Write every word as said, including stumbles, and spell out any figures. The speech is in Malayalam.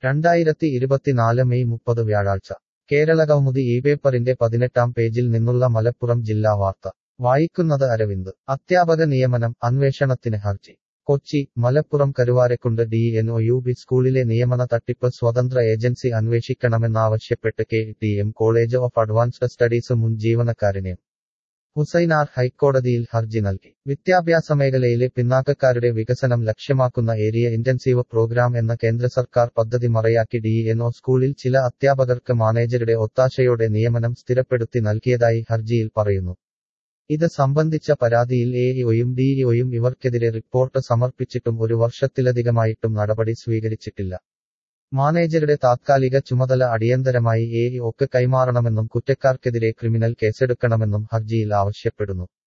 രണ്ടായിരത്തി ഇരുപത്തിനാല് മെയ് മുപ്പത് വ്യാഴാഴ്ച കേരളകൗമുദി ഈ പേപ്പറിന്റെ പതിനെട്ടാം പേജിൽ നിന്നുള്ള മലപ്പുറം ജില്ലാ വാർത്ത വായിക്കുന്നത് അരവിന്ദ് അധ്യാപക നിയമനം അന്വേഷണത്തിന് ഹർജി Kochi Malappuram Karuvarakundu D N O U B സ്കൂളിലെ നിയമന തട്ടിപ്പ് സ്വതന്ത്ര ഏജൻസി അന്വേഷിക്കണമെന്നാവശ്യപ്പെട്ട് K T M college of advanced studies മുൻ ജീവനക്കാരനെ ഹുസൈനാർ ഹൈക്കോടതിയിൽ ഹർജി നൽകി വിദ്യാഭ്യാസ മേഖലയിലെ പിന്നാക്കക്കാരുടെ വികസനം ലക്ഷ്യമാക്കുന്ന ഏരിയ ഇന്റൻസീവ് പ്രോഗ്രാം എന്ന കേന്ദ്ര സർക്കാർ പദ്ധതി മറയാക്കി ഡി എൻ ഒ സ്കൂളിൽ ചില അധ്യാപകർക്ക് മാനേജരുടെ ഒത്താശയോടെ നിയമനം സ്ഥിരപ്പെടുത്തി നൽകിയതായി ഹർജിയിൽ പറയുന്നു. ഇത് സംബന്ധിച്ച പരാതിയിൽ എ ഇഒയും ഡി ഇഒയും ഇവർക്കെതിരെ റിപ്പോർട്ട് സമർപ്പിച്ചിട്ടും ഒരു വർഷത്തിലധികമായിട്ടും നടപടി സ്വീകരിച്ചിട്ടില്ല. മാനേജരുടെ താത്കാലിക ചുമതല അടിയന്തരമായി എ ഇഒക്ക് കൈമാറണമെന്നും കുറ്റക്കാർക്കെതിരെ ക്രിമിനൽ കേസെടുക്കണമെന്നും ഹർജിയിൽ ആവശ്യപ്പെടുന്നു.